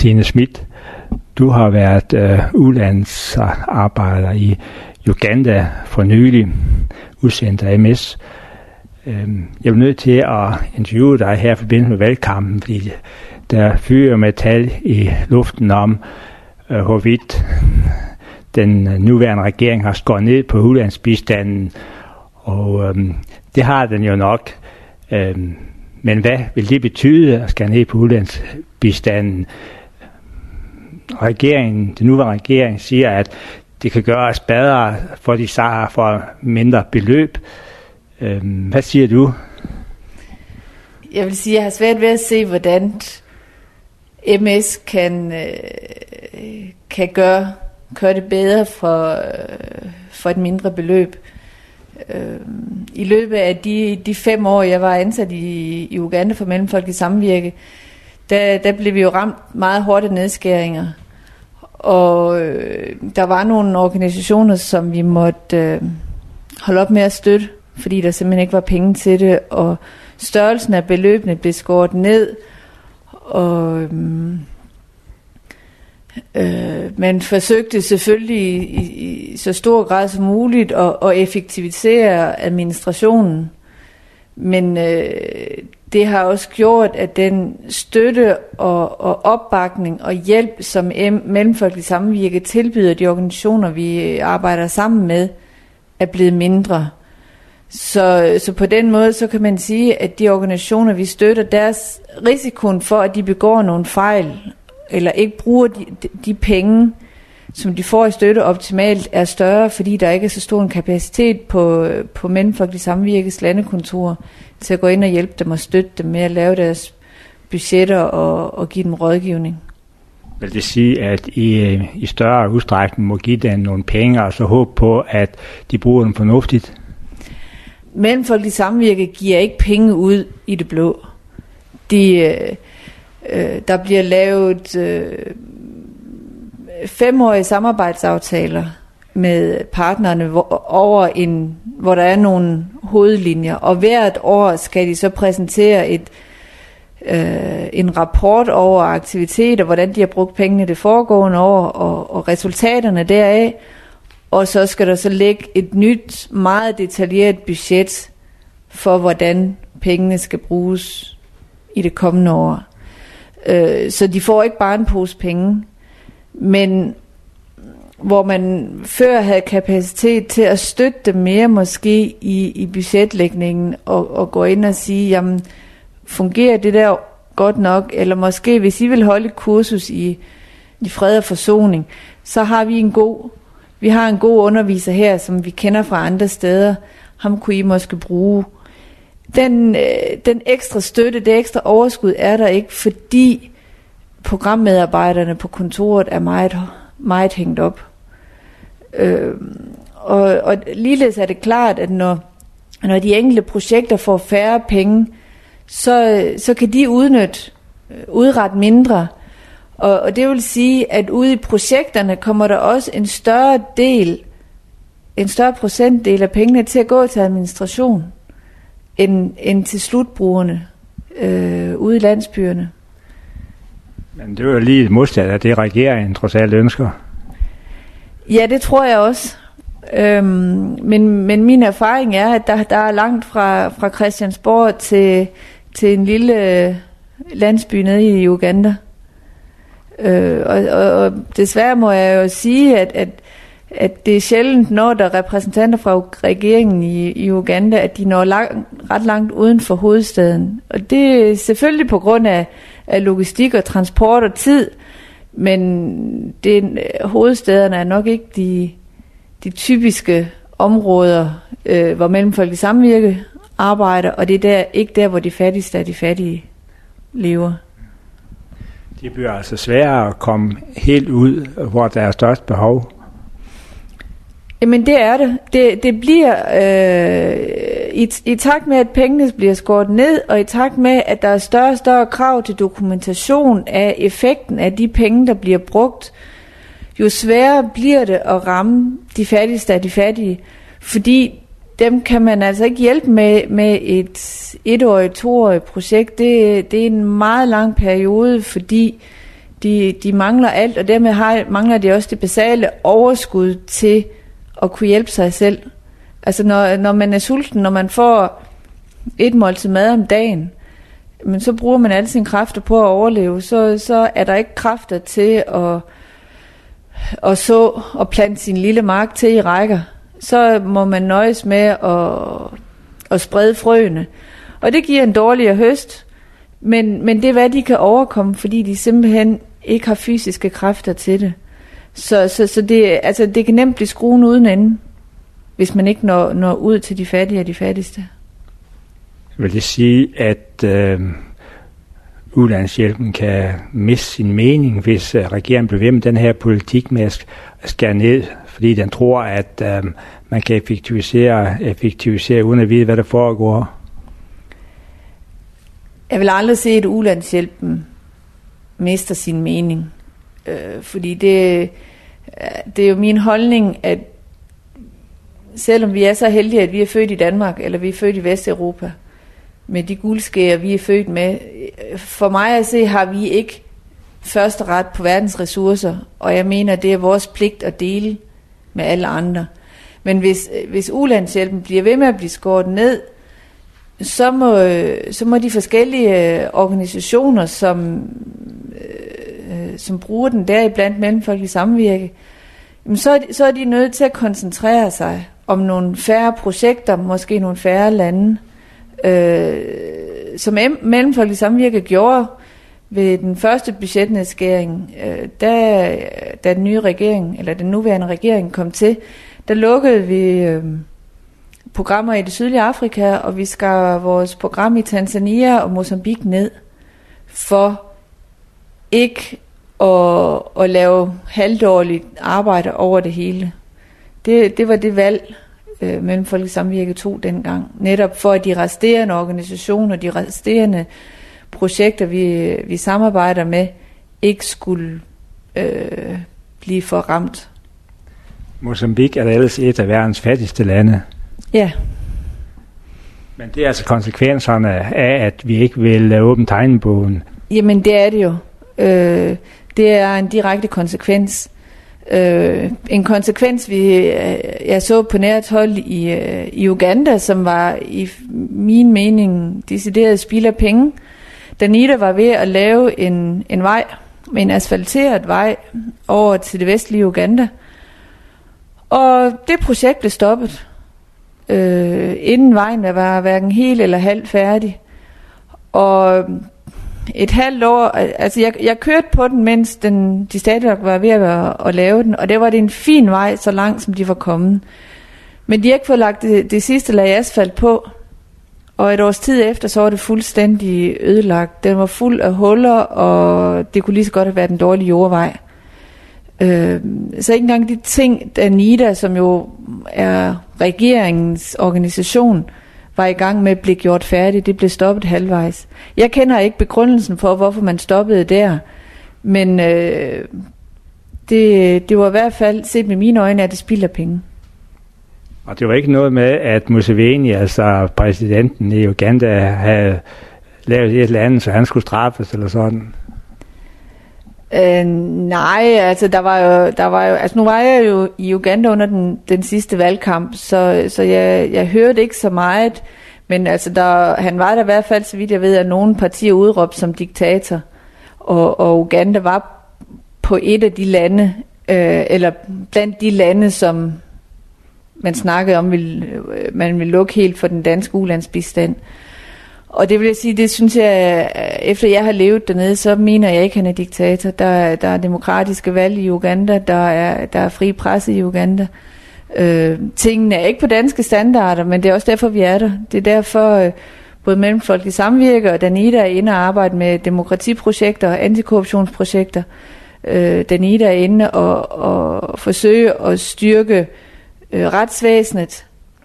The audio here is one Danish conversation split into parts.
Tine Schmidt, du har været udlandsarbejder i Uganda for nylig, udsendt af MS. Jeg er nødt til at interviewe dig her i forbindelse med valgkampen, fordi der fyrer med tal i luften om, hvorvidt den nuværende regering har skåret ned på udlandsbistanden, og det har den jo nok. Men hvad vil det betyde at skære ned på udlandsbistanden? Den nuværende regering siger, at det kan gøres bedre, for de så for mindre beløb. Hvad siger du? Jeg vil sige, at jeg har svært ved at se, hvordan MS kan gøre det bedre for et mindre beløb. I løbet af de 5 år, jeg var ansat i Uganda for Mellemfolkeligt Samvirke, der blev vi jo ramt meget hårdt af nedskæringer. Og der var nogle organisationer, som vi måtte holde op med at støtte, fordi der simpelthen ikke var penge til det, og størrelsen af beløbene blev skåret ned, og man forsøgte selvfølgelig i så stor grad som muligt at effektivisere administrationen, men det har også gjort, at den støtte og opbakning og hjælp, som Mellemfolkeligt Samvirke tilbyder de organisationer, vi arbejder sammen med, er blevet mindre. Så på den måde, så kan man sige, at de organisationer, vi støtter, deres risikoen for, at de begår nogle fejl, eller ikke bruger de penge, som de får i støtte optimalt, er større, fordi der ikke er så stor en kapacitet på Mellemfolkeligt Samvirkes landekontor til at gå ind og hjælpe dem og støtte dem med at lave deres budgetter og give dem rådgivning. Vil det sige, at I større udstrækning må give dem nogle penge, og så håbe på, at de bruger dem fornuftigt? Mellemfolkeligt Samvirke giver ikke penge ud i det blå. Der bliver lavet 5-årige samarbejdsaftaler med partnerne hvor der er nogle hovedlinjer, og hvert år skal de så præsentere en rapport over aktiviteter, hvordan de har brugt pengene det foregående år, og resultaterne deraf, og så skal der så ligge et nyt, meget detaljeret budget for, hvordan pengene skal bruges i det kommende år. Så de får ikke bare en pose penge, men hvor man før havde kapacitet til at støtte dem mere måske i budgetlægningen og gå ind og sige, jamen fungerer det der godt nok, eller måske hvis I vil holde et kursus i fred og forsoning, så har vi har en god underviser her, som vi kender fra andre steder, ham kunne I måske bruge. Den ekstra støtte, det ekstra overskud er der ikke, fordi programmedarbejderne på kontoret er meget, meget hængt op. Og ligeledes er det klart, at når de enkelte projekter får færre penge, så kan de udrette mindre. Og det vil sige, at ude i projekterne kommer der også en større procentdel af pengene til at gå til administration, end til slutbrugerne ude i landsbyerne. Men det er jo lige et modstand af det, regeringen trods alt ønsker. Ja, det tror jeg også. Men min erfaring er, at der er langt fra Christiansborg til en lille landsby nede i Uganda. Og desværre må jeg jo sige, at det er sjældent, når der er repræsentanter fra regeringen i Uganda, at de når ret langt uden for hovedstaden. Og det er selvfølgelig på grund af logistik og transport og tid, men hovedstaderne er nok ikke de typiske områder, hvor Mellemfolkeligt Samvirke arbejder, og det er ikke der, hvor de fattigste af de fattige lever. Det bliver altså sværere at komme helt ud, hvor der er størst behov. Jamen det er det. Det bliver i takt med, at pengene bliver skåret ned, og i takt med, at der er større og større krav til dokumentation af effekten af de penge, der bliver brugt, jo sværere bliver det at ramme de fattigste af de fattige, fordi dem kan man altså ikke hjælpe med et 1-årigt, 2-årigt projekt. Det er en meget lang periode, fordi De mangler alt, og dermed mangler de også det basale overskud til at kunne hjælpe sig selv. Altså når man er sulten, når man får et måltid mad om dagen, men så bruger man alle sine kræfter på at overleve, så er der ikke kræfter til at så og plante sin lille mark til i rækker. Så må man nøjes med at sprede frøene. Og det giver en dårligere høst, men det er hvad de kan overkomme, fordi de simpelthen ikke har fysiske kræfter til det. Så det kan nemt blive skruen uden ende, hvis man ikke når ud til de fattige og de fattigste. Vil det sige, at ulandshjælpen kan miste sin mening, hvis regeringen bliver ved med den her politik med at skære ned, fordi den tror, at man kan effektivisere uden at vide, hvad der foregår? Jeg vil aldrig se, at ulandshjælpen mister sin mening. Fordi det er jo min holdning, at selvom vi er så heldige, at vi er født i Danmark, eller vi er født i Vesteuropa, med de guldskærer, vi er født med, for mig at se, har vi ikke første ret på verdens ressourcer, og jeg mener, det er vores pligt at dele med alle andre. Men hvis ulandshjælpen bliver ved med at blive skåret ned, så må de forskellige organisationer, som bruger den der iblandt Mellemfolkeligt Samvirke, så er de nødt til at koncentrere sig om nogle færre projekter, måske nogle færre lande, som Mellemfolkeligt Samvirke gjorde ved den første budgetnedskæring, da den nye regering, eller den nuværende regering kom til, der lukkede vi programmer i det sydlige Afrika, og vi skar vores program i Tanzania og Mozambique ned, for ikke at lave halvdårligt arbejde over det hele. Det var det valg, Mellemfolkeligt Samvirke tog dengang. Netop for, at de resterende organisationer, de resterende projekter, vi samarbejder med, ikke skulle blive for ramt. Mozambique er da ellers et af verdens fattigste lande. Ja. Men det er altså konsekvenserne af, at vi ikke vil åbne tegnebogen. Jamen det er det jo. Det er en direkte konsekvens. En konsekvens, jeg så på nært hold i Uganda, som var i min mening decideret spild af penge. Danida var ved at lave en vej, en asfalteret vej over til det vestlige Uganda. Og det projekt blev stoppet, inden vejen var hverken helt eller halvt færdig. Og et halvt år, altså jeg kørte på den, mens de stadig var ved at lave den, og det var en fin vej, så langt som de var kommet. Men de har ikke fået lagt det sidste lag asfalt på, og et års tid efter, så var det fuldstændig ødelagt. Den var fuld af huller, og det kunne lige så godt have været en dårlig jordvej. Så ikke engang de ting, Danida, som jo er regeringens organisation, var i gang med at blive gjort færdigt. Det blev stoppet halvvejs. Jeg kender ikke begrundelsen for, hvorfor man stoppede der, men det var i hvert fald, set med mine øjne, at det spilder penge. Og det var ikke noget med, at Museveni, altså præsidenten i Uganda, havde lavet et eller andet, så han skulle straffes eller sådan? Nej, altså der var jo, altså nu var jeg jo i Uganda under den sidste valgkamp, så jeg hørte ikke så meget, men altså han var der i hvert fald, så vidt jeg ved, at nogle partier udråbt som diktator, og Uganda var på et af de lande, eller blandt de lande, som man snakkede om, man ville lukke helt for den danske ulandsbistand. Og det vil jeg sige, det synes jeg, efter jeg har levet dernede, så mener jeg ikke, han er diktator. Der er demokratiske valg i Uganda, der er fri presse i Uganda. Tingene er ikke på danske standarder, men det er også derfor, vi er der. Det er derfor, både Mellemfolkeligt Samvirke og Danida er inde og arbejde med demokratiprojekter og antikorruptionsprojekter. Danida er inde og forsøge at styrke retsvæsenet.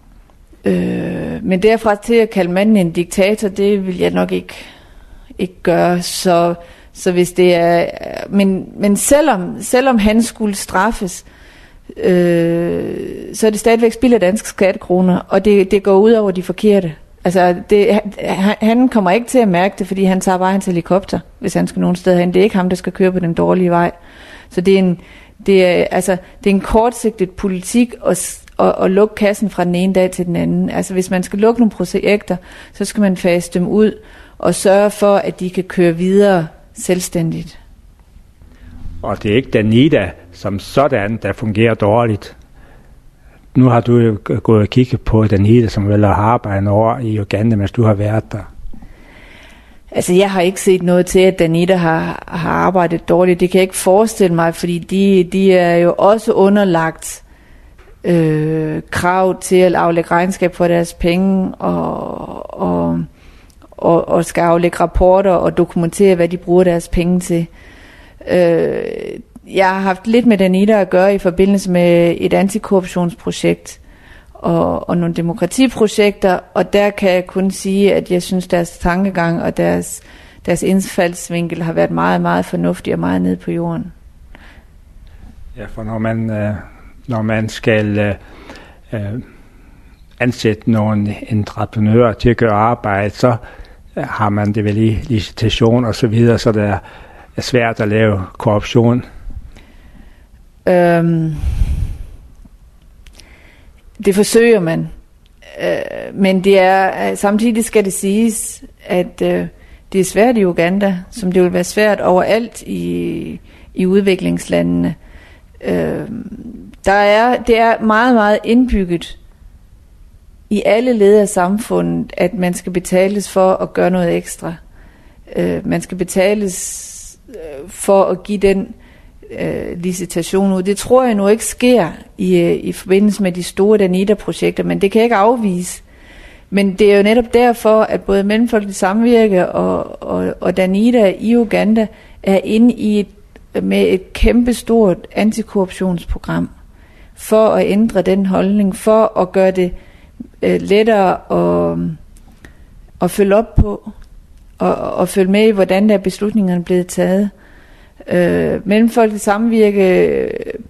Men derfra til at kalde manden en diktator, det vil jeg nok ikke gøre. Så hvis det er, men selvom han skulle straffes, så er det stadigvæk spild af danske skattekroner, og det går ud over de forkerte. Altså, han kommer ikke til at mærke det, fordi han tager bare hans helikopter, hvis han skal nogen steder hen. Det er ikke ham, der skal køre på den dårlige vej. Så det er en kortsigtet politik at lukke kassen fra den ene dag til den anden. Altså, hvis man skal lukke nogle projekter, så skal man fase dem ud og sørge for, at de kan køre videre selvstændigt. Og det er ikke Danida som sådan, der fungerer dårligt. Nu har du jo gået og kigget på Danida, som vel har arbejdet over i Uganda, mens du har været der. Altså, jeg har ikke set noget til, at Danida har arbejdet dårligt. Det kan jeg ikke forestille mig, fordi de er jo også underlagt krav til at aflægge regnskab for deres penge og skal aflægge rapporter og dokumentere, hvad de bruger deres penge til. Jeg har haft lidt med Danida at gøre i forbindelse med et antikorruptionsprojekt og nogle demokratiprojekter, og der kan jeg kun sige, at jeg synes, deres tankegang og deres indfaldsvinkel har været meget, meget fornuftig og meget nede på jorden. Ja, for når man skal ansætte nogle entreprenører til at gøre arbejde, så har man det vel i licitation og så videre, så det er svært at lave korruption. Det forsøger man, men det er samtidig skal det siges, at det er svært i Uganda, som det vil være svært overalt i udviklingslandene. Det er meget, meget indbygget i alle led af samfundet, at man skal betales for at gøre noget ekstra. Man skal betales for at give den licitation ud. Det tror jeg nu ikke sker i forbindelse med de store Danida-projekter, men det kan jeg ikke afvise. Men det er jo netop derfor, at både Mellemfolkeligt Samvirke og Danida i Uganda er inde med et kæmpestort antikorruptionsprogram for at ændre den holdning, for at gøre det lettere at følge op på og følge med i, hvordan der beslutningerne er blevet taget. Mellemfolkeligt Samvirke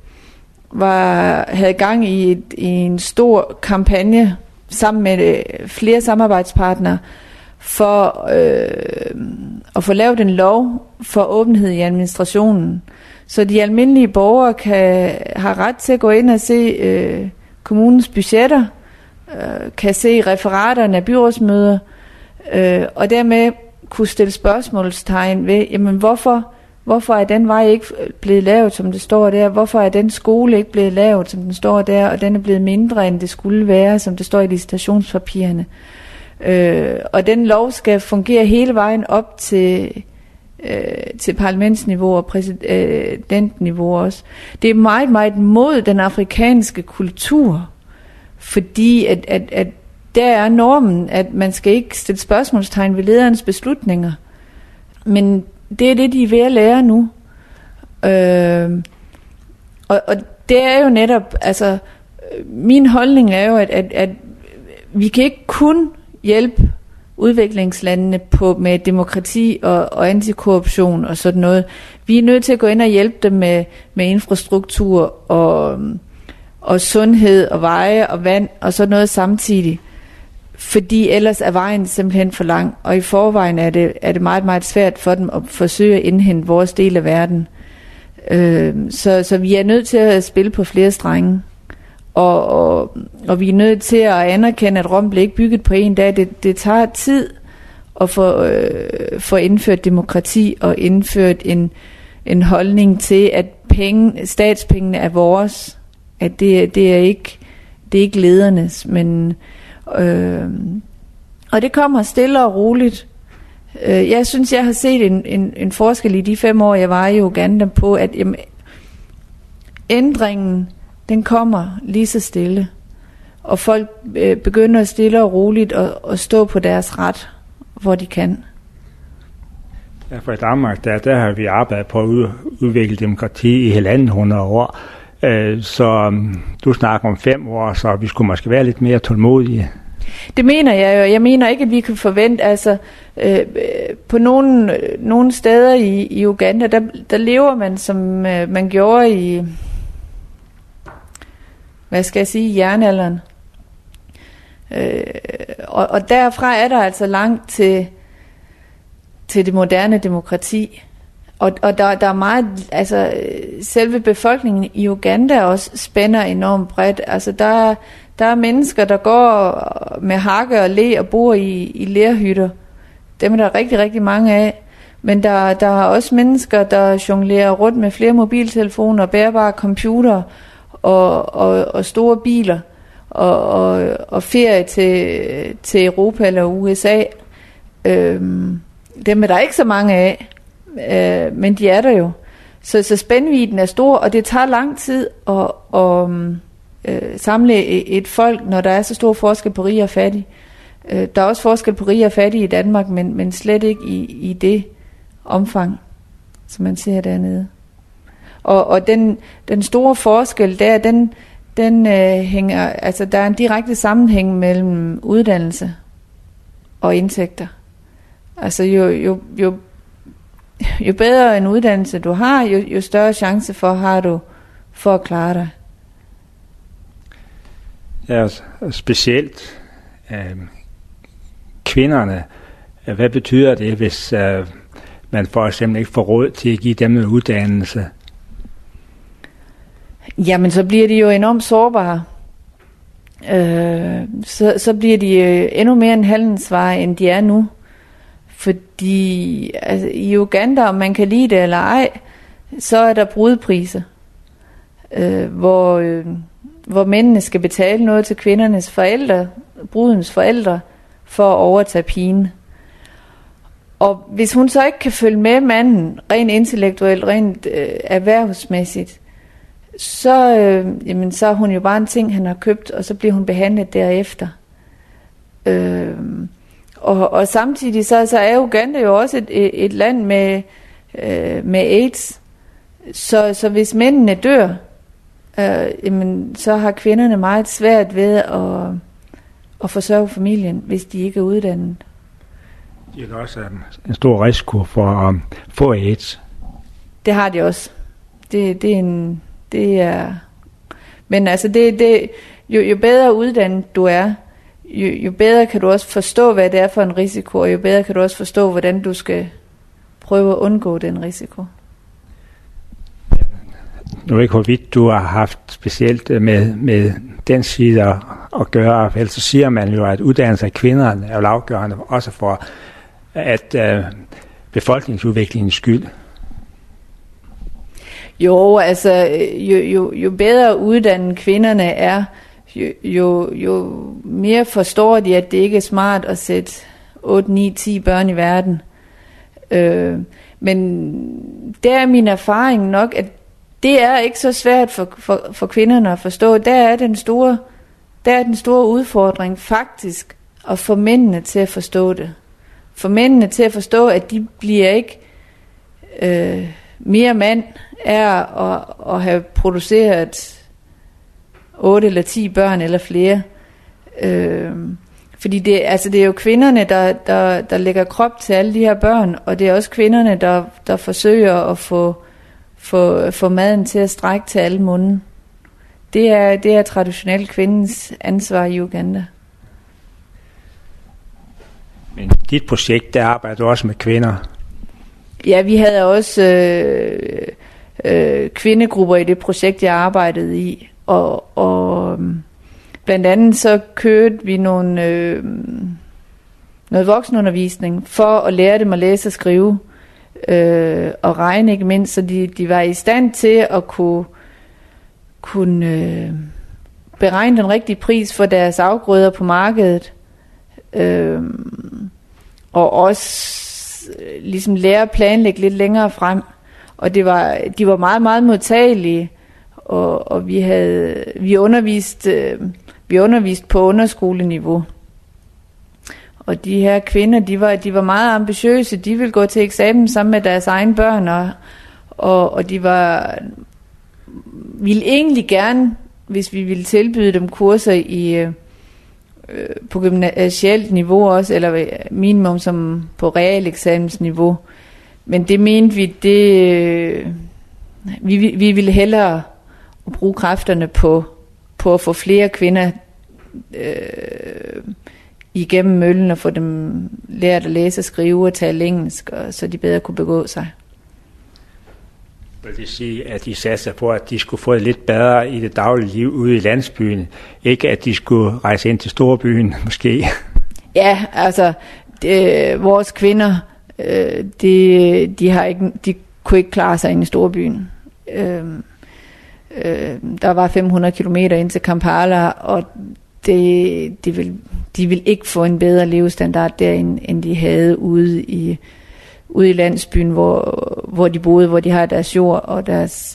havde gang i en stor kampagne sammen med flere samarbejdspartnere for at få lavet en lov for åbenhed i administrationen, så de almindelige borgere har ret til at gå ind og se kommunens budgetter, kan se referaterne af byrådsmøder, og dermed kunne stille spørgsmålstegn ved, jamen hvorfor er den vej ikke blevet lavet, som det står der? Hvorfor er den skole ikke blevet lavet, som den står der, og den er blevet mindre, end det skulle være, som det står i licitationspapirerne? Og den lov skal fungere hele vejen op til parlamentsniveau og præsidentniveau også. Det er meget, meget mod den afrikanske kultur, fordi at der er normen, at man skal ikke stille spørgsmålstegn ved lederens beslutninger. Men det er det, de er ved at lære nu. Og det er jo netop, altså, min holdning er jo, at vi kan ikke kun hjælpe udviklingslandene med demokrati og antikorruption og sådan noget. Vi er nødt til at gå ind og hjælpe dem med infrastruktur og sundhed og veje og vand og sådan noget samtidig. Fordi ellers er vejen simpelthen for lang, og i forvejen er det meget, meget svært for dem at forsøge at indhente vores del af verden. Så vi er nødt til at spille på flere strenge. Og vi er nødt til at anerkende, at Rom blev ikke bygget på en dag. Det tager tid at få indført demokrati og indført en holdning til, at statspengene er vores. At det er ikke ledernes, men og det kommer stille og roligt. Jeg synes, jeg har set en forskel i de 5 år, jeg var i Uganda på, at ændringen, den kommer lige så stille. Og folk begynder stille og roligt at stå på deres ret, hvor de kan. Ja, for i Danmark, der har vi arbejdet på at udvikle demokrati i 1.500 år. Så du snakker om 5 år, så vi skulle måske være lidt mere tålmodige. Det mener jeg jo. Jeg mener ikke, at vi kan forvente, altså på nogle steder i Uganda, der lever man, som man gjorde i, hvad skal jeg sige, jernalderen. Og derfra er der altså langt til det moderne demokrati. Og der er meget, altså selve befolkningen i Uganda også spænder enormt bredt. Altså der er mennesker, der går med hakke og le og bor i lerhytter. Dem er der rigtig, rigtig mange af. Men der er også mennesker, der jonglerer rundt med flere mobiltelefoner, bærbare computere og store biler og ferie til Europa eller USA. Dem er der ikke så mange af, men de er der jo. Så spændvidden er stor, og det tager lang tid at samle et folk, når der er så stor forskel på rige og fattige. Der er også forskel på rige og fattige i Danmark, men slet ikke i det omfang, som man ser dernede. Og den store forskel der, den hænger, altså der er en direkte sammenhæng mellem uddannelse og indtægter. Altså jo bedre en uddannelse du har, jo større chance har du for at klare dig. Ja, specielt kvinderne. Hvad betyder det, hvis man for eksempel ikke får råd til at give dem en uddannelse? Jamen, så bliver de jo enormt sårbare. Så bliver de endnu mere en handelsvare, end de er nu. Fordi altså, i Uganda, om man kan lide det eller ej, så er der brudpriser, hvor mændene skal betale noget til kvindernes forældre, brudens forældre, for at overtage pigen. Og hvis hun så ikke kan følge med manden, rent intellektuelt, rent erhvervsmæssigt, så er hun jo bare en ting, han har købt, og så bliver hun behandlet derefter. Og samtidig så er Uganda jo også et land med AIDS. Så hvis mændene dør, så har kvinderne meget svært ved at forsørge familien, hvis de ikke er uddannet. Det er også en stor risiko for at få AIDS. Det har de også. Det er. Men altså jo bedre uddannet du er, jo bedre kan du også forstå, hvad det er for en risiko, og jo bedre kan du også forstå, hvordan du skal prøve at undgå den risiko. Nu ved ikke, hvorvidt du har haft specielt med den side at gøre, ellers så siger man jo, at uddannelse af kvinderne er jo afgørende, også for at befolkningsudviklingens skyld. Jo, altså jo bedre uddannet kvinderne er, jo mere forstår de, at det ikke er smart at sætte 8, 9, 10 børn i verden. Men der er min erfaring nok, at det er ikke så svært for kvinderne at forstå. Der er den store udfordring faktisk at få mændene til at forstå det. For mændene til at forstå, at de bliver ikke mere mand er at have produceret 8 eller 10 børn eller flere. Fordi det er jo kvinderne, der lægger krop til alle de her børn, og det er også kvinderne, der forsøger at få maden til at strække til alle munden. Det er traditionelt kvindens ansvar i Uganda. Men dit projekt, der arbejder du også med kvinder? Ja, vi havde også kvindegrupper i det projekt, jeg arbejdede i. Og blandt andet så kørte vi noget voksenundervisning for at lære dem at læse og skrive og regne, ikke mindst, så de var i stand til at kunne beregne den rigtige pris for deres afgrøder på markedet, og også ligesom lære at planlægge lidt længere frem. Og de var meget, meget modtagelige, og vi underviste på underskoleniveau. Og de her kvinder, de var meget ambitiøse. De ville gå til eksamen sammen med deres egne børn, og de ville egentlig gerne, hvis vi ville tilbyde dem kurser på gymnasialt niveau også, eller minimum som på realeksamensniveau. Men det mente vi ville hellere bruge kræfterne på at få flere kvinder igennem møllen og få dem lært at læse og skrive og tale engelsk, og så de bedre kunne begå sig. Vil det sige, at de satte sig på, at de skulle få det lidt bedre i det daglige liv ude i landsbyen? Ikke at de skulle rejse ind til storbyen, måske? Ja, altså, vores kvinder, de kunne ikke klare sig inde i storbyen. Der var 500 kilometer ind til Kampala, og de ville ikke få en bedre levestandard derinde, end de havde ude i landsbyen, hvor de boede, hvor de har deres jord og deres...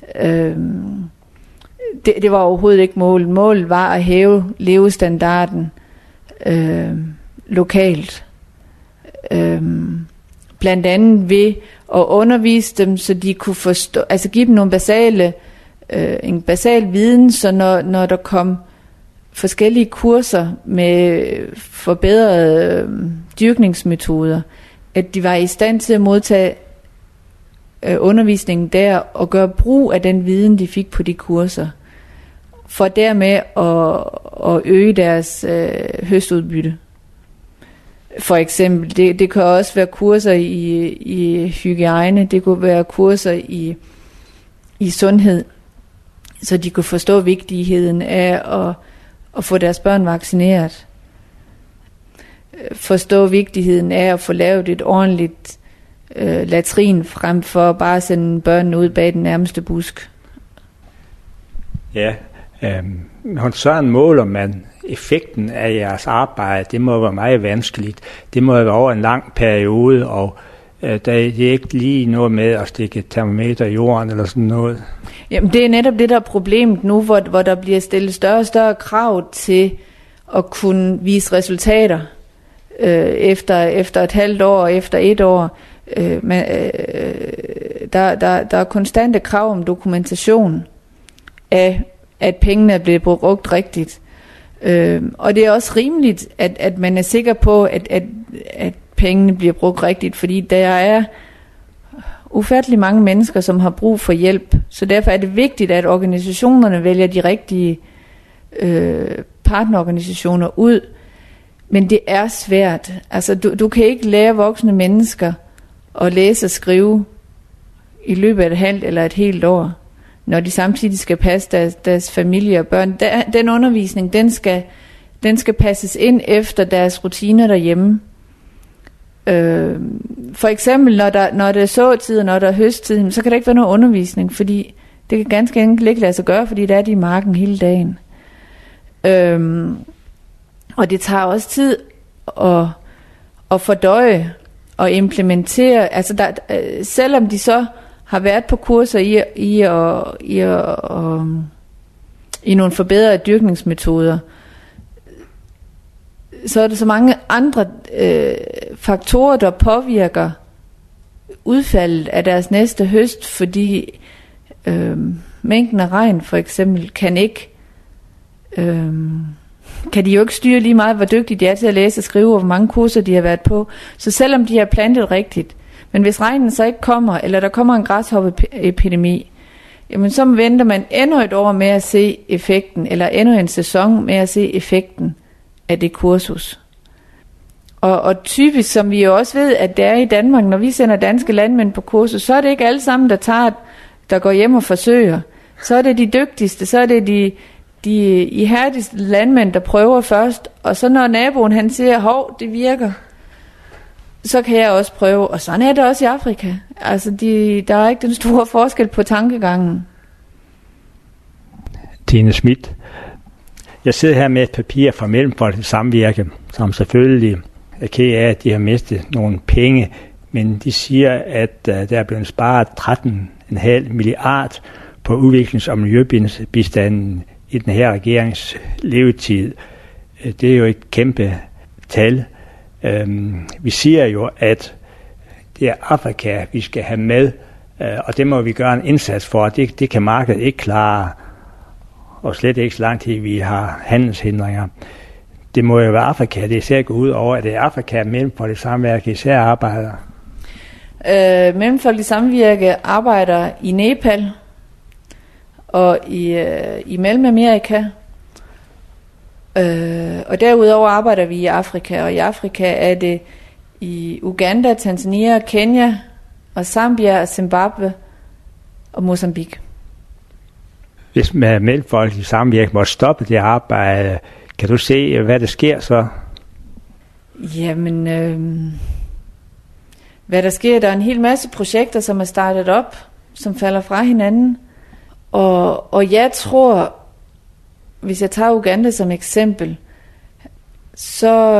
Det var overhovedet ikke målet. Målet var at hæve levestandarden lokalt. Blandt andet ved at undervise dem, så de kunne forstå, altså give dem nogle en basal viden, så når der kom forskellige kurser med forbedrede dyrkningsmetoder, at de var i stand til at modtage undervisningen der og gøre brug af den viden, de fik på de kurser, for dermed at øge deres høstudbytte. For eksempel, det kan også være kurser i hygiejne, det kunne være kurser i sundhed, så de kunne forstå vigtigheden af at få deres børn vaccineret. Forstå vigtigheden af at få lavet et ordentligt latrin, frem for bare at sende børnene ud bag den nærmeste busk. Ja, sådan måler man effekten af jeres arbejde. Det må være meget vanskeligt. Det må være over en lang periode, og der er ikke lige noget med at stikke termometer i jorden eller sådan noget. Jamen det er netop det, der er problemet nu, hvor der bliver stillet større og større krav til at kunne vise resultater efter et halvt år og efter 1 år. Der er konstante krav om dokumentation af, at pengene er blevet brugt rigtigt. Og det er også rimeligt, at man er sikker på, at pengene bliver brugt rigtigt, fordi der er ufattelig mange mennesker, som har brug for hjælp. Så derfor er det vigtigt, at organisationerne vælger de rigtige partnerorganisationer ud. Men det er svært. Altså, du kan ikke lære voksne mennesker at læse og skrive i løbet af et halvt eller et helt år, når de samtidig skal passe deres familie og børn. Den undervisning, den skal passes ind efter deres rutiner derhjemme. For eksempel, når der er såtid og når der er høsttid, så kan der ikke være noget undervisning, fordi det kan ganske enkelt ikke lade sig gøre, fordi der er de i marken hele dagen. Og det tager også tid at fordøje og implementere. Altså selvom de så har været på kurser i nogle forbedrede dyrkningsmetoder, så er der så mange andre faktorer, der påvirker udfaldet af deres næste høst, fordi mængden af regn for eksempel kan de jo ikke styre lige meget, hvor dygtige de er til at læse og skrive, og hvor mange kurser de har været på. Så selvom de har plantet rigtigt, men hvis regnen så ikke kommer, eller der kommer en græshoppeepidemi, jamen så venter man endnu et år med at se effekten, eller endnu en sæson med at se effekten af det kursus. Og typisk, som vi jo også ved, at det er i Danmark, når vi sender danske landmænd på kursus, så er det ikke alle sammen, der går hjem og forsøger. Så er det de dygtigste, så er det de ihærdigste landmænd, der prøver først, og så når naboen han siger, hov, det virker, så kan jeg også prøve, og sådan er det også i Afrika. Altså, der er ikke den store forskel på tankegangen. Tine Schmidt, jeg sidder her med et papir fra Mellemfolkeligt Samvirke, som selvfølgelig er ked af, at de har mistet nogle penge, men de siger, at der er blevet sparet 13,5 milliard på udviklings- og miljøbistanden i den her regerings levetid. Det er jo et kæmpe tal. Vi siger jo, at det er Afrika, vi skal have med, og det må vi gøre en indsats for. Det kan markedet ikke klare, og slet ikke så lang tid vi har handelshindringer. Det må jo være Afrika, det især går ud over, at det er Afrika, Mellemfolkeligt Samvirke især arbejder. Mellemfolkeligt Samvirke arbejder i Nepal, og i Mellemamerika, Og derudover arbejder vi i Afrika, og i Afrika er det i Uganda, Tanzania, Kenya og Zambia og Zimbabwe og Mozambique. Hvis man Mellemfolk i Samvirke måtte stoppe det arbejde, kan du se, hvad der sker så? Jamen, hvad der sker, der er en hel masse projekter, som er startet op, som falder fra hinanden. Og jeg tror, hvis jeg tager Uganda som eksempel, så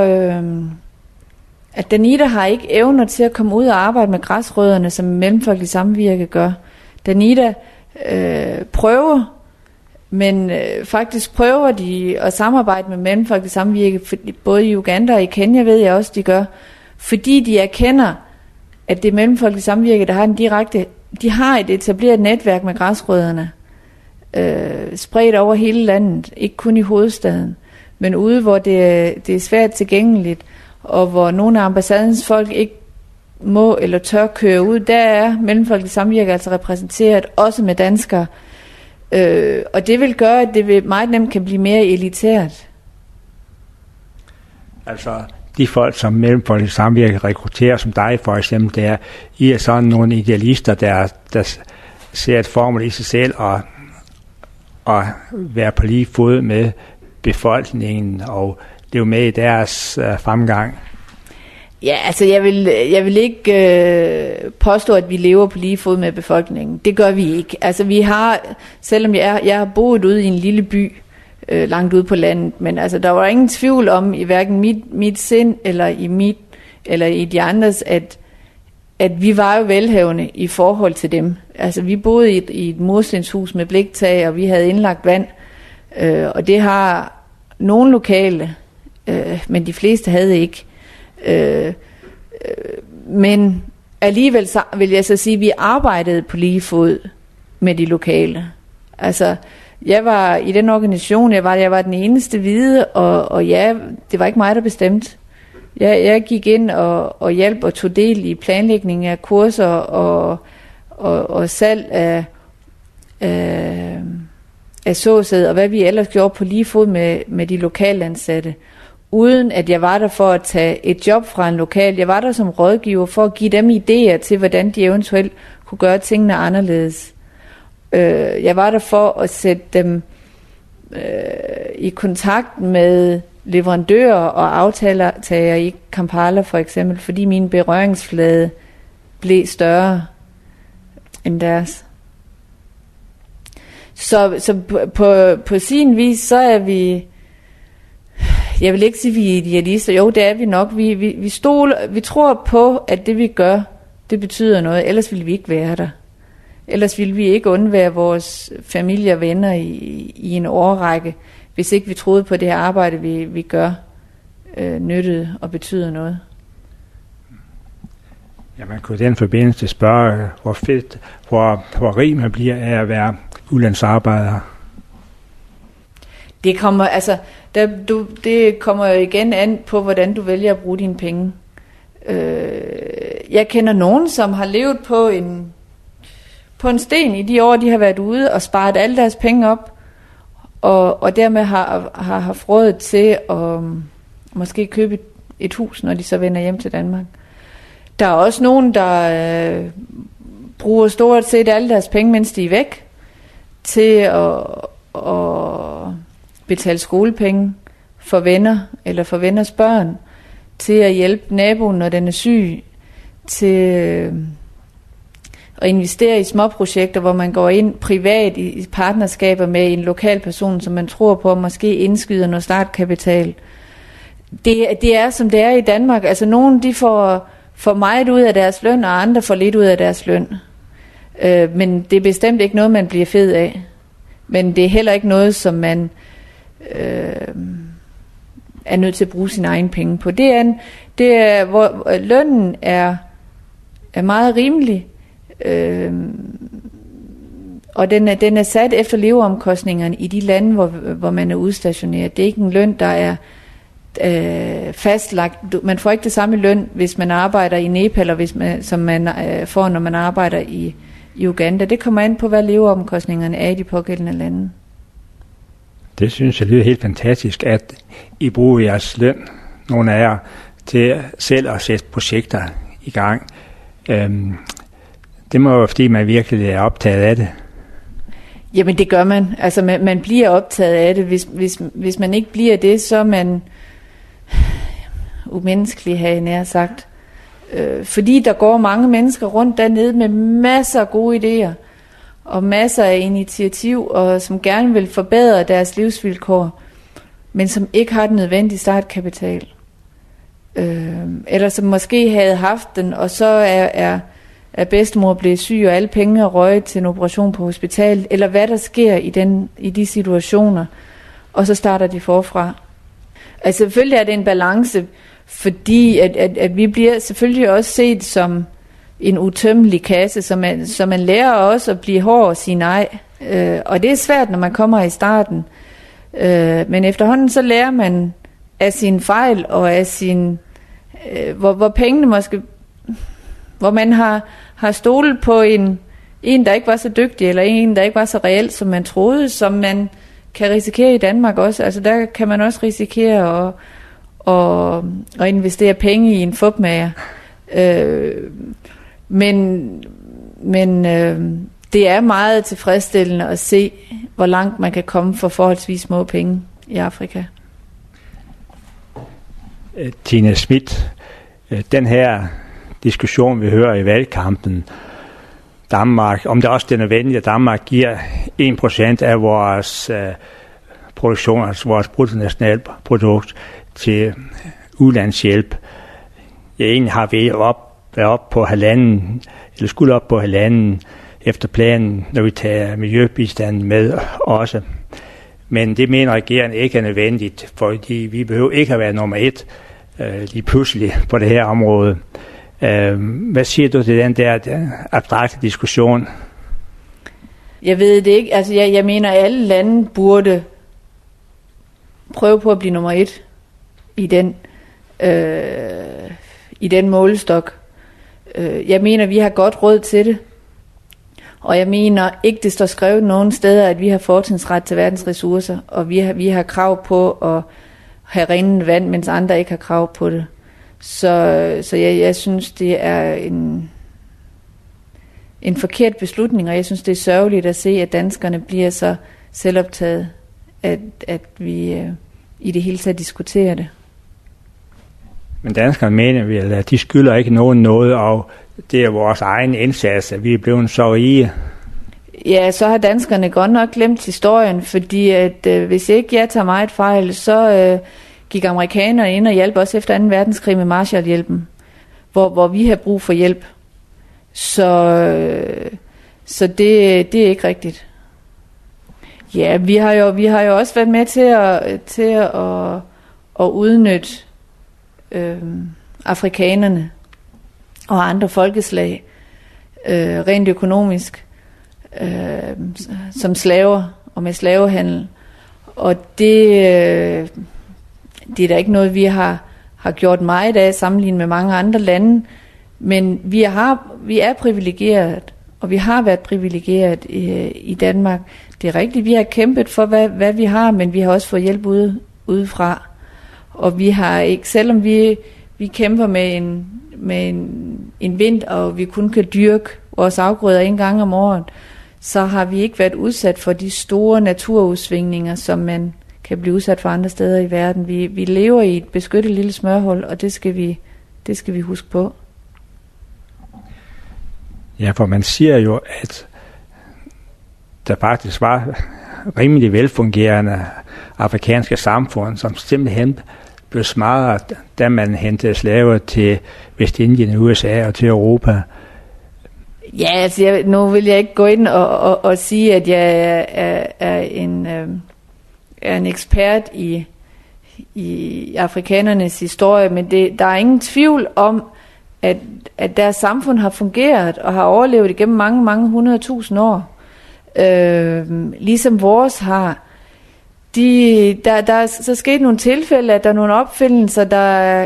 at Danida har ikke evner til at komme ud og arbejde med græsrødderne, som Mellemfolkelig Samvirke gør. Danida prøver, men faktisk prøver de at samarbejde med Mellemfolkelig Samvirke, både i Uganda og i Kenya ved jeg også, de gør, fordi de erkender, at det er Mellemfolkelig Samvirke, der har en direkte, de har et etableret netværk med græsrødderne, spredt over hele landet, ikke kun i hovedstaden, men ude, hvor det er svært tilgængeligt, og hvor nogle af ambassadens folk ikke må eller tør køre ud, der er Mellemfolkelig Samvirke altså repræsenteret, også med danskere. Og det vil gøre, at det meget nemt kan blive mere elitært. Altså, de folk, som Mellemfolkelig Samvirke rekrutterer, som dig for eksempel, I er sådan nogle idealister, der ser et formål i sig selv og være på lige fod med befolkningen og leve med i deres fremgang. Ja, altså jeg vil ikke påstå, at vi lever på lige fod med befolkningen. Det gør vi ikke. Altså vi har, selvom jeg har boet ude i en lille by, langt ude på landet, men altså der var ingen tvivl om, i hverken mit sind eller i de andres, at vi var jo velhavende i forhold til dem. Altså vi boede i et murstenshus med bliktag, og vi havde indlagt vand, og det har nogle lokale, men de fleste havde ikke. Men alligevel vil jeg så sige, at vi arbejdede på lige fod med de lokale. Altså, jeg var i den organisation, jeg var den eneste hvide, og ja, det var ikke mig, der bestemte. Jeg gik ind og hjalp og tog del i planlægning af kurser og salg af såsæd, og hvad vi ellers gjorde på lige fod med de lokale ansatte. Uden at jeg var der for at tage et job fra en lokal. Jeg var der som rådgiver for at give dem idéer til, hvordan de eventuelt kunne gøre tingene anderledes. Jeg var der for at sætte dem i kontakt med leverandører og aftaler i Kampala for eksempel, fordi min berøringsflade blev større end deres. Så på sin vis, så er vi... Jeg vil ikke sige, at vi er idealister. Jo, det er vi nok. Vi tror på, at det vi gør, det betyder noget. Ellers ville vi ikke være der. Ellers ville vi ikke undvære vores familie og venner i en årrække, hvis ikke vi troede på det her arbejde, vi gør, nyttede og betyder noget. Ja, man kunne i den forbindelse spørge, hvor rig man bliver af at være udlandsarbejder. Det kommer jo igen an på, hvordan du vælger at bruge dine penge. Jeg kender nogen, som har levet på en sten i de år, de har været ude og sparet alle deres penge op, og dermed har haft råd til at måske købe et hus, når de så vender hjem til Danmark. Der er også nogen, der bruger stort set alle deres penge, mens de er væk, til at betale skolepenge for venner eller for venners børn, til at hjælpe naboen, når den er syg, til at investere i småprojekter, hvor man går ind privat i partnerskaber med en lokal person, som man tror på, måske indskyder noget startkapital. Det er, som det er i Danmark. Altså nogen, de får meget ud af deres løn, og andre får lidt ud af deres løn. Men det er bestemt ikke noget, man bliver fed af. Men det er heller ikke noget, som man er nødt til at bruge sine egne penge på. Det er hvor lønnen er meget rimelig, og den er sat efter leveomkostningerne i de lande, hvor man er udstationeret. Det er ikke en løn, der er fastlagt. Man får ikke det samme løn, hvis man arbejder i Nepal, og som man får, når man arbejder i Uganda. Det kommer an på, hvad leveomkostningerne er i de pågældende lande. Det synes jeg lyder helt fantastisk, at I bruger jeres løn, nogle af jer, til selv at sætte projekter i gang. Det må jo være, fordi man virkelig er optaget af det. Jamen det gør man. Altså man bliver optaget af det. Hvis man ikke bliver det, så er man umenneskelig, har jeg nær sagt. Fordi der går mange mennesker rundt dernede med masser af gode idéer og masser af initiativ, og som gerne vil forbedre deres livsvilkår, men som ikke har den nødvendige startkapital. Eller som måske havde haft den, og så er bedstemor blevet syg, og alle penge er røget til en operation på hospitalet, eller hvad der sker i de situationer, og så starter de forfra. Altså selvfølgelig er det en balance, fordi at vi bliver selvfølgelig også set som en utømmelig kasse, så man lærer også at blive hård og sige nej. Og det er svært, når man kommer i starten. Men efterhånden så lærer man af sine fejl og af sin hvor pengene måske, hvor man har stolet på en der ikke var så dygtig, eller en der ikke var så reelt som man troede, som man kan risikere i Danmark også. Altså der kan man også risikere at investere penge i en fupmager. Men det er meget tilfredsstillende at se, hvor langt man kan komme for forholdsvis små penge i Afrika. Tina Schmidt, den her diskussion, vi hører i valgkampen, Danmark, om det også er nødvendigt, at Danmark giver 1% af vores produktion, altså vores bruttonationalprodukt, til ulandshjælp. Jeg egentlig har været op på 1,5, eller skulle op på 1,5 efter planen, når vi tager miljøbistanden med også. Men det mener regeringen ikke er nødvendigt, fordi vi behøver ikke at være nummer 1 lige pludselig på det her område. Hvad siger du til den der abstrakte diskussion? Jeg ved det ikke. Altså jeg mener, at alle lande burde prøve på at blive nummer 1 i den målestok. Jeg mener, vi har godt råd til det. Og jeg mener ikke, det står skrevet nogen steder, at vi har fortrinsret til verdens ressourcer, og vi har krav på at have rindende vand, mens andre ikke har krav på det. Så jeg synes, det er en forkert beslutning, og jeg synes, det er sørgeligt at se, at danskerne bliver så selvoptaget, at vi i det hele taget diskuterer det. Men danskerne mener vi, at de skylder ikke nogen noget, og det er vores egen indsats, at vi er blevet så rige. Ja, så har danskerne godt nok glemt historien, fordi at hvis ikke jeg tager meget fejl, så gik amerikanerne ind og hjalp os efter 2. verdenskrig med Marshallhjælpen, hvor vi har brug for hjælp. Så det er ikke rigtigt. Ja, vi har jo også været med til at udnytte afrikanerne og andre folkeslag rent økonomisk som slaver og med slavehandel. Og det er da ikke noget, vi har gjort meget af sammenlignet med mange andre lande, men vi er privilegeret, og vi har været privilegeret i Danmark. Det er rigtigt, vi har kæmpet for, hvad vi har, men vi har også fået hjælp udefra. Og vi har ikke, selvom vi kæmper med en vinter, og vi kun kan dyrke vores afgrøder 1 gang om året, så har vi ikke været udsat for de store naturudsvingninger, som man kan blive udsat for andre steder i verden. Vi lever i et beskyttet lille smørhul, og det skal vi huske på. Ja, for man siger jo, at der faktisk var rimelig velfungerende afrikanske samfund, som simpelthen blev smadret, da man hentede slaver til Vestindien, USA og til Europa. Ja, altså nu vil jeg ikke gå ind og sige, at jeg er en ekspert i afrikanernes historie, men der er ingen tvivl om, at deres samfund har fungeret og har overlevet igennem mange, mange 100.000 år. Ligesom vores har. Der er så sket nogle tilfælde, at der er nogle opfindelser, der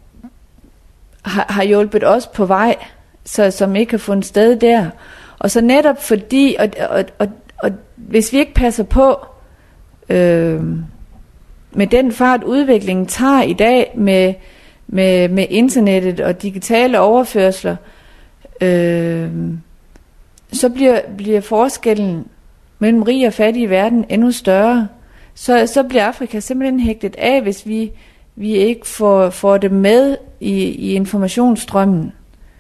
har hjulpet os på vej, som ikke har fundet sted der. Og så netop fordi, og hvis vi ikke passer på med den fart udviklingen tager i dag med internettet og digitale overførsler, så bliver forskellen mellem rig og fattig i verden endnu større. Så bliver Afrika simpelthen hægtet af, hvis vi ikke får det med i informationsstrømmen.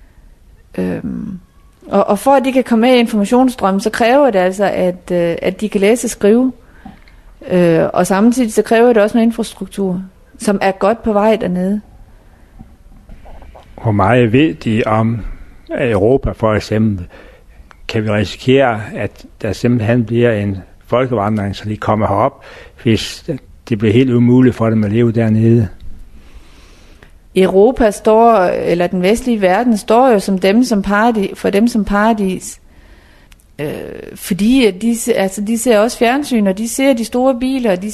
Og for at de kan komme med i informationsstrømmen, så kræver det altså, at de kan læse og skrive. Og samtidig så kræver det også noget infrastruktur, som er godt på vej dernede. Hvor meget ved de om Europa for eksempel? Kan vi risikere, at der simpelthen bliver en folkevandring, så de kommer herop, hvis det bliver helt umuligt for dem at leve dernede? Europa eller den vestlige verden står jo for dem som paradis. Fordi de ser også fjernsyn, og de ser de store biler, og de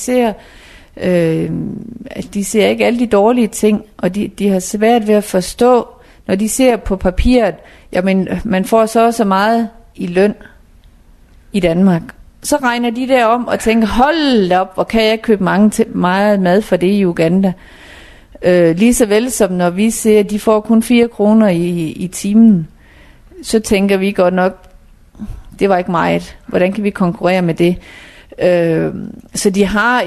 ser ikke alle de dårlige ting, og de har svært ved at forstå, når de ser på papiret, jamen man får så meget i løn i Danmark. Så regner de der om og tænker, hold op, hvor kan jeg købe meget mad for det i Uganda. Lige så vel som når vi ser, at de får kun 4 kroner i timen, så tænker vi godt nok, det var ikke meget. Hvordan kan vi konkurrere med det? Så de har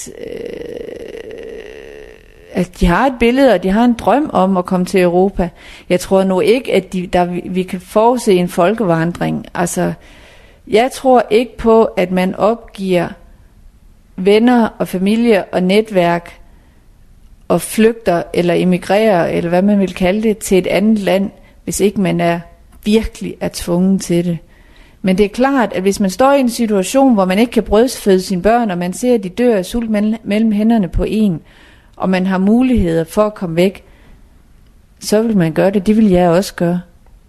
et billede, og de har en drøm om at komme til Europa. Jeg tror nu ikke, at vi kan forudse en folkevandring. Altså, jeg tror ikke på, at man opgiver venner og familie og netværk og flygter eller emigrerer, eller hvad man vil kalde det, til et andet land, hvis ikke man virkelig er tvunget til det. Men det er klart, at hvis man står i en situation, hvor man ikke kan brødføde sine børn, og man ser, at de dør af sult mellem hænderne på en, og man har muligheder for at komme væk, så vil man gøre det. Det vil jeg også gøre.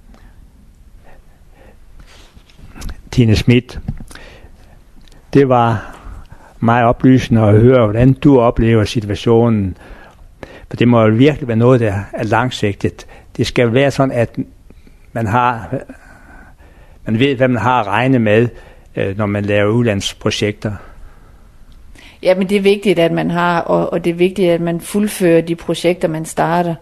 Tine Schmidt, det var meget oplysende at høre, hvordan du oplever situationen. For det må jo virkelig være noget, der er langsigtet. Det skal være sådan, at man ved, hvad man har at regne med, når man laver udlandsprojekter. Ja, men det er vigtigt, at man har, og det er vigtigt, at man fuldfører de projekter, man starter.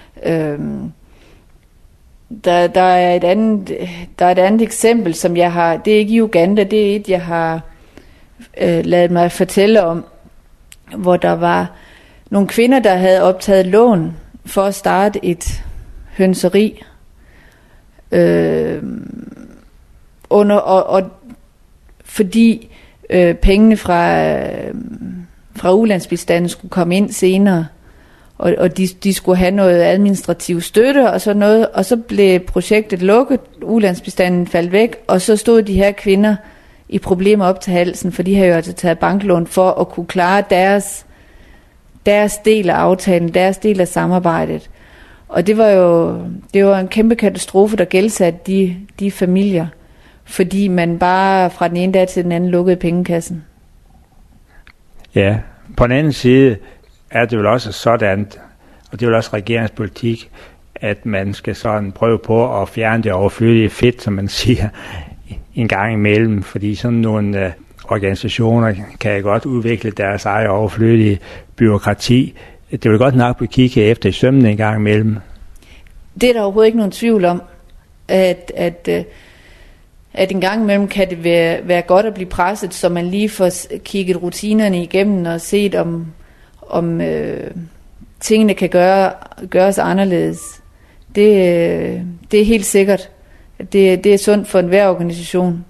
Der er et andet eksempel, som jeg har, det er ikke i Uganda, det er et, jeg har ladet mig fortælle om, hvor der var nogle kvinder, der havde optaget lån for at starte et hønseri. Fordi pengene fra ulandsbistanden skulle komme ind senere, og de skulle have noget administrativ støtte og sådan noget, og så blev projektet lukket, ulandsbistanden faldt væk, og så stod de her kvinder i problemer op til halsen, for de havde jo altså taget banklån for at kunne klare deres del af aftalen, deres del af samarbejdet. Og det var en kæmpe katastrofe, der gældsatte de familier, fordi man bare fra den ene dag til den anden lukkede pengekassen. Ja, på den anden side er det vel også sådan, og det er vel også regeringspolitik, at man skal sådan prøve på at fjerne det overflødige fedt, som man siger, en gang imellem, fordi sådan nogle organisationer kan godt udvikle deres eget overflødige byråkrati. Det vil godt nok blive kigget efter i sømmen en gang imellem. Det er der overhovedet ikke nogen tvivl om, at en gang imellem kan det være godt at blive presset, så man lige får kigget rutinerne igennem og set, om tingene kan gøres anderledes. Det er helt sikkert. Det er sundt for enhver organisation.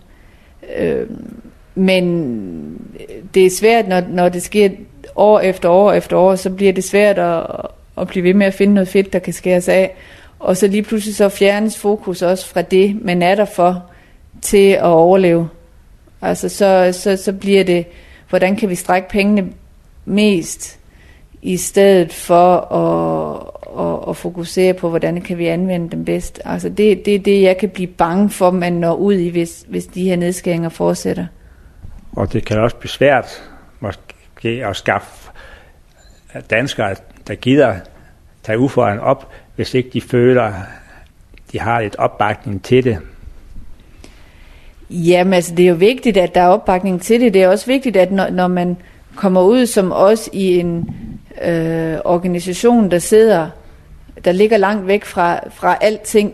Men det er svært, når det sker år efter år efter år, så bliver det svært at blive ved med at finde noget fedt, der kan skæres af. Og så lige pludselig så fjernes fokus også fra det, man er der for, til at overleve. Altså så bliver det, hvordan kan vi strække pengene mest, i stedet for at fokusere på, hvordan kan vi anvende dem bedst. Altså det er det, jeg kan blive bange for, man når ud i, hvis de her nedskæringer fortsætter. Og det kan også blive svært måske at skaffe danskere, der gider tage udfordringen op, hvis ikke de føler, de har lidt opbakning til det. Jamen altså, det er jo vigtigt, at der er opbakning til det. Det er også vigtigt, at når man kommer ud som os i en organisation, der ligger langt væk fra alting,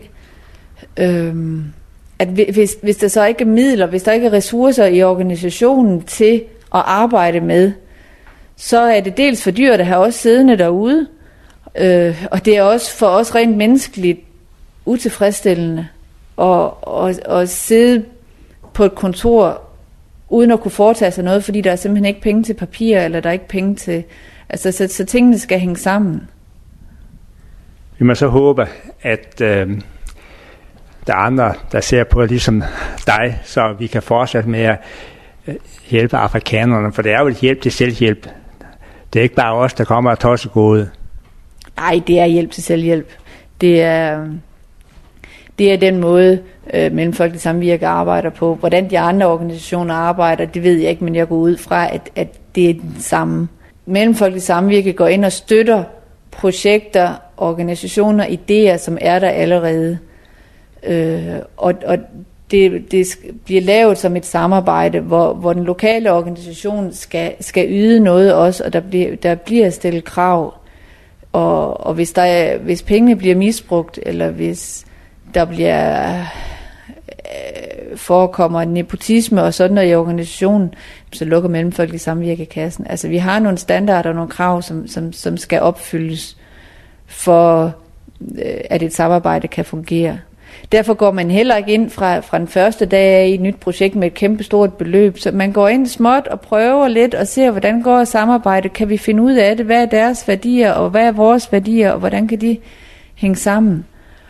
at hvis der så ikke er midler, hvis der ikke er ressourcer i organisationen til at arbejde med, så er det dels for dyrt at have os siddende derude, og det er også for os rent menneskeligt utilfredsstillende at sidde på et kontor uden at kunne foretage sig noget, fordi der er simpelthen ikke penge til papir, eller der er ikke penge til... Altså, så tingene skal hænge sammen. Vi må så håbe, at der er andre, der ser på ligesom dig, så vi kan fortsætte med at hjælpe afrikanerne, for det er jo et hjælp til selvhjælp. Det er ikke bare os, der kommer og tager sig gode. Nej, det er hjælp til selvhjælp. Det er den måde, Mellemfolkeligt Samvirke arbejder på. Hvordan de andre organisationer arbejder, det ved jeg ikke, men jeg går ud fra, at det er den samme. Mellemfolkeligt Samvirke går ind og støtter projekter, organisationer, idéer, som er der allerede. Og det bliver lavet som et samarbejde, hvor den lokale organisation skal yde noget også, og der bliver stillet krav. Og hvis pengene bliver misbrugt, eller hvis der bliver forekommer nepotisme og sådan noget i organisationen, så lukker Mellemfolkelig Samvirke kassen. Altså vi har nogle standarder og nogle krav, som skal opfyldes, for at et samarbejde kan fungere. Derfor går man heller ikke ind fra den første dag af i et nyt projekt med et kæmpe stort beløb. Så man går ind småt og prøver lidt og ser, hvordan går samarbejdet. Kan vi finde ud af det? Hvad er deres værdier, og hvad er vores værdier, og hvordan kan de hænge sammen?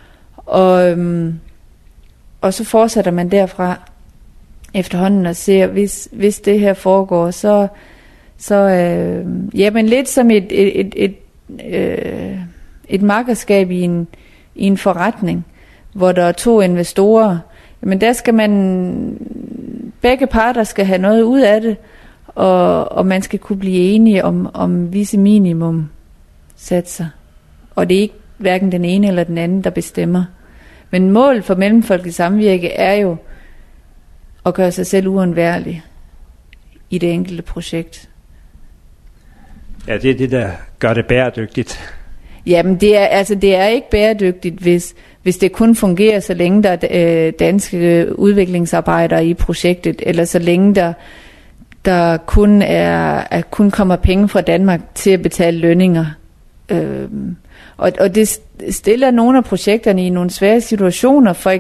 Og så fortsætter man derfra efterhånden og ser, hvis det her foregår, så jamen lidt som et makkerskab i en forretning, hvor der er 2 investorer. Men der skal begge parter skal have noget ud af det, og man skal kunne blive enige om visse minimumsatser. Og det er ikke hverken den ene eller den anden, der bestemmer. Men målet for Mellemfolkeligt Samvirke er jo at gøre sig selv uundværlig i det enkelte projekt. Ja, det er det, der gør det bæredygtigt. Jamen, det er ikke bæredygtigt, hvis det kun fungerer, så længe der er danske udviklingsarbejdere i projektet, eller så længe der kun kommer penge fra Danmark til at betale lønninger. Og det stiller nogle af projekterne i nogle svære situationer. For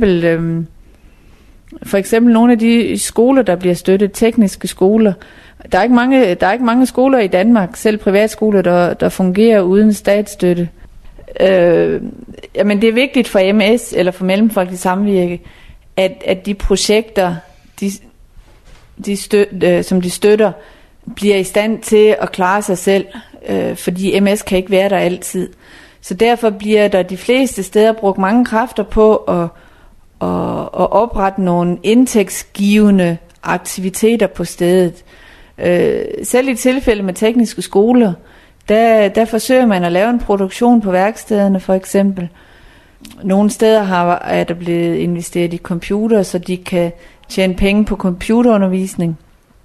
eksempel nogle af de skoler, der bliver støttet, tekniske skoler. Der er ikke mange skoler i Danmark, selv privatskoler, der fungerer uden statsstøtte. Jamen det er vigtigt for MS eller for Mellemfolkeligt Samvirke, at de projekter, som de støtter, bliver i stand til at klare sig selv, fordi MS kan ikke være der altid. Så derfor bliver der de fleste steder brugt mange kræfter på at oprette nogle indtægtsgivende aktiviteter på stedet. Selv i tilfælde med tekniske skoler, der forsøger man at lave en produktion på værkstederne for eksempel. Nogle steder er der blevet investeret i computer, så de kan tjene penge på computerundervisning.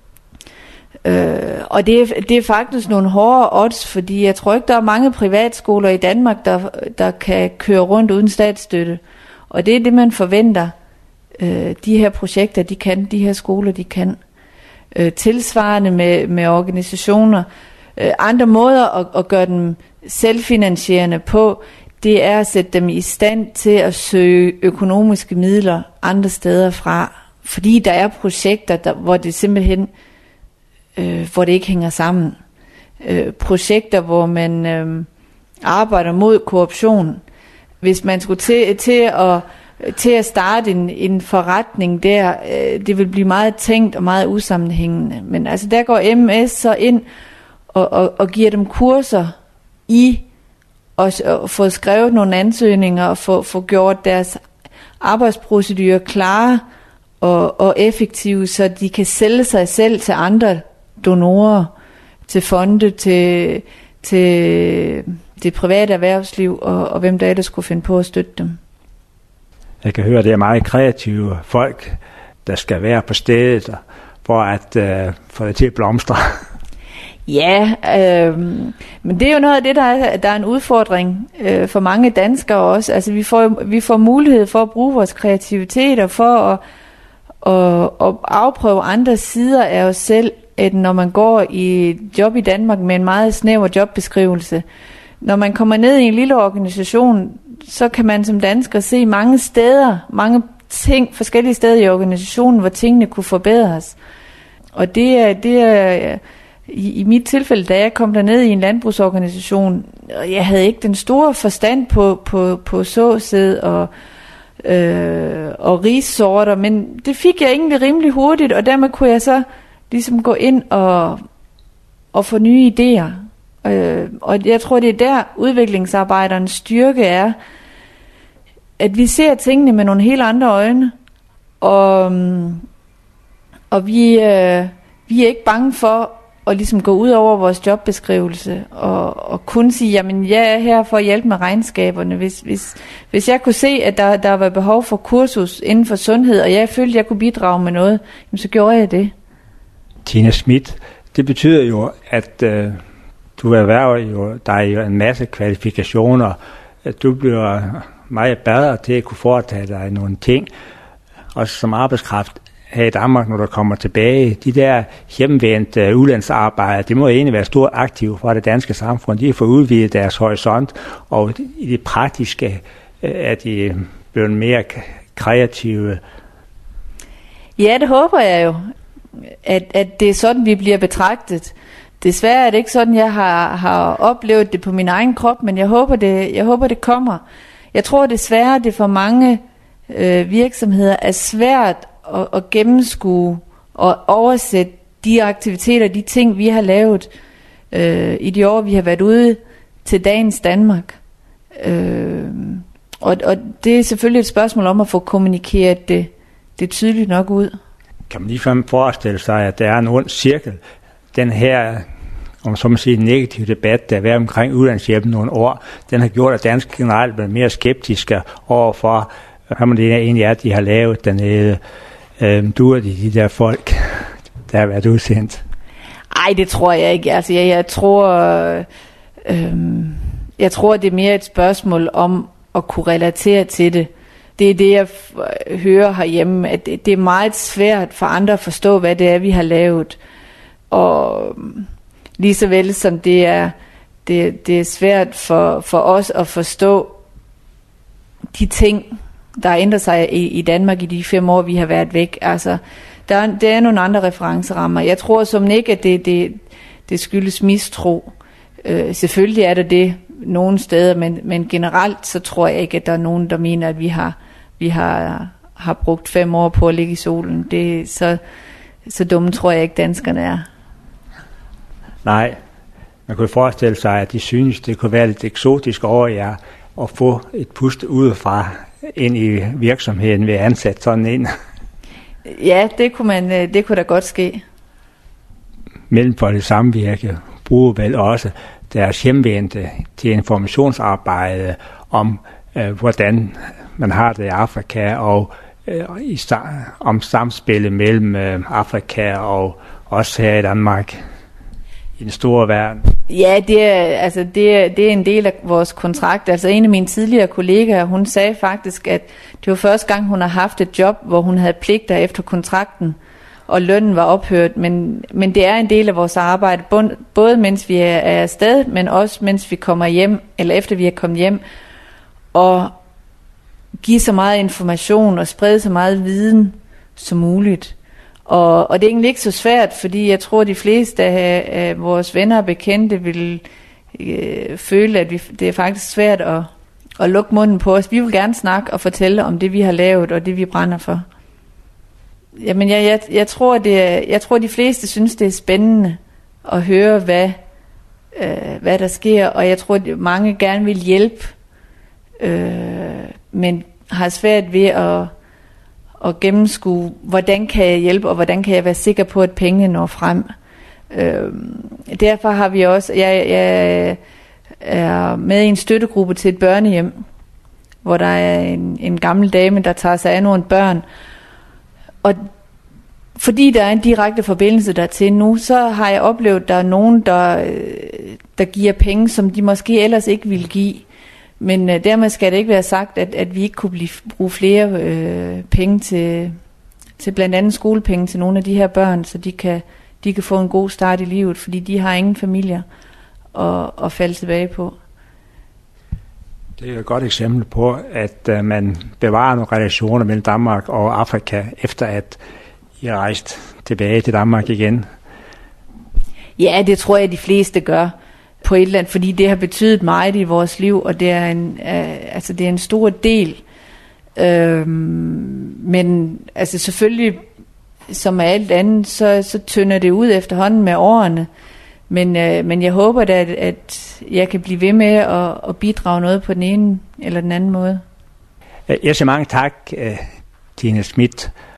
Og det er faktisk nogle hårde odds, fordi jeg tror ikke, der er mange privatskoler i Danmark, der kan køre rundt uden statsstøtte. Og det er det, man forventer, de her projekter, de kan, de her skoler, de kan. Tilsvarende med organisationer. Andre måder at gøre dem selvfinansierende på, det er at sætte dem i stand til at søge økonomiske midler andre steder fra. Fordi der er projekter, hvor det simpelthen hvor det ikke hænger sammen. Projekter, hvor man arbejder mod korruption. Hvis man skulle til at starte en forretning der, det vil blive meget tænkt og meget usammenhængende. Men altså der går MS så ind og giver dem kurser i at få skrevet nogle ansøgninger og få gjort deres arbejdsprocedurer klare og effektive, så de kan sælge sig selv til andre donorer, til fonde, til det private erhvervsliv og hvem der skulle finde på at støtte dem. Jeg kan høre, at det er meget kreative folk, der skal være på stedet, for at få det til at blomstre? Ja, men det er jo noget af det, der er en udfordring for mange danskere også. Altså vi får mulighed for at bruge vores kreativitet og for at afprøve andre sider af os selv, at når man går i et job i Danmark med en meget snæver jobbeskrivelse. Når man kommer ned i en lille organisation, så kan man som dansker se mange steder, mange ting, forskellige steder i organisationen, hvor tingene kunne forbedres. Og det er i mit tilfælde, da jeg kom derned i en landbrugsorganisation, og jeg havde ikke den store forstand på såsæd og rissorter, men det fik jeg egentlig rimelig hurtigt, og dermed kunne jeg så ligesom gå ind og få nye idéer. Og jeg tror, det er der udviklingsarbejderens styrke er, at vi ser tingene med nogle helt andre øjne, og vi er ikke bange for at ligesom gå ud over vores jobbeskrivelse og kun sige, jamen jeg er her for at hjælpe med regnskaberne. Hvis jeg kunne se, at der var behov for kursus inden for sundhed, og jeg følte, at jeg kunne bidrage med noget, jamen, så gjorde jeg det. Tina Schmidt, det betyder jo, at du erhverver jo dig jo en masse kvalifikationer. At du bliver meget bedre til at kunne foretage dig nogle ting, også som arbejdskraft her i Danmark, når du kommer tilbage. De der hjemvendte udlandsarbejdere, det må egentlig være stort aktive for det danske samfund. De har fået udvidet deres horisont, og i det praktiske er de blevet mere kreative. Ja, det håber jeg jo, at det er sådan, vi bliver betragtet. Desværre er det ikke sådan, jeg har oplevet det på min egen krop, men jeg håber det kommer. Jeg tror desværre, det for mange virksomheder er svært at gennemskue og oversætte de aktiviteter, de ting, vi har lavet i de år, vi har været ude til dagens Danmark. Og det er selvfølgelig et spørgsmål om at få kommunikeret det tydeligt nok ud. Kan man ligefrem forestille sig, at der er en ond cirkel? Den her, om så man siger, negative debat, der har været omkring udlandshjælpen nogle år, den har gjort, at dansk generelt er mere skeptiske overfor, hvad man det egentlig er, de har lavet dernede. Du og de der folk, der har været udsendt? Ej, det tror jeg ikke. Altså, jeg tror, det er mere et spørgsmål om at kunne relatere til det. Det er det, jeg hører herhjemme, at det er meget svært for andre at forstå, hvad det er, vi har lavet. Og lige så vel som det er svært for os at forstå de ting, der har ændret sig i Danmark i de 5 år, vi har været væk. Altså, der er nogle andre referencerammer. Jeg tror som ikke, at det skyldes mistro. Selvfølgelig er det nogle steder, men generelt så tror jeg ikke, at der er nogen, der mener, at vi har brugt 5 år på at ligge i solen. Det er så dumme tror jeg ikke, danskerne er. Nej, man kunne forestille sig, at de synes, det kunne være lidt eksotisk over jer at få et pust udefra ind i virksomheden ved at ansætte sådan en. Ja, det kunne da godt ske. Mellemfolkeligt Samvirke bruger vel også deres hjemvendte til informationsarbejde om, hvordan man har det i Afrika, og om samspillet mellem Afrika og os her i Danmark i den store verden. Ja, det er en del af vores kontrakt. Altså en af mine tidligere kollegaer, hun sagde faktisk, at det var første gang, hun har haft et job, hvor hun havde pligter efter kontrakten, og lønnen var ophørt. Men det er en del af vores arbejde, både mens vi er afsted, men også mens vi kommer hjem, eller efter vi er kommet hjem, og give så meget information og sprede så meget viden som muligt. Og det er egentlig ikke så svært, fordi jeg tror, de fleste af vores venner og bekendte vil føle, at det er faktisk svært at lukke munden på os. Vi vil gerne snakke og fortælle om det, vi har lavet, og det, vi brænder for. Jamen, jeg tror, de fleste synes, det er spændende at høre, hvad der sker, og jeg tror, at mange gerne vil hjælpe, men har svært ved at gennemskue, hvordan kan jeg hjælpe, og hvordan kan jeg være sikker på, at pengene når frem. Derfor har vi også, jeg er med i en støttegruppe til et børnehjem, hvor der er en gammel dame, der tager sig af nogle børn. Og Fordi der er en direkte forbindelse dertil nu, så har jeg oplevet, at der er nogen, der giver penge, som de måske ellers ikke ville give. Men dermed skal det ikke være sagt, at vi ikke kunne bruge flere penge til blandt andet skolepenge til nogle af de her børn, så de kan få en god start i livet, fordi de har ingen familier at falde tilbage på. Det er et godt eksempel på, at man bevarer nogle relationer mellem Danmark og Afrika, efter at I er rejst tilbage til Danmark igen. Ja, det tror jeg, de fleste gør på et eller andet, fordi det har betydet meget i vores liv, og det er en stor del. Men altså selvfølgelig, som med alt andet, så tynder det ud efterhånden med årene. Men jeg håber da, at jeg kan blive ved med at bidrage noget på den ene eller den anden måde. Jeg siger mange tak, Tine Schmidt,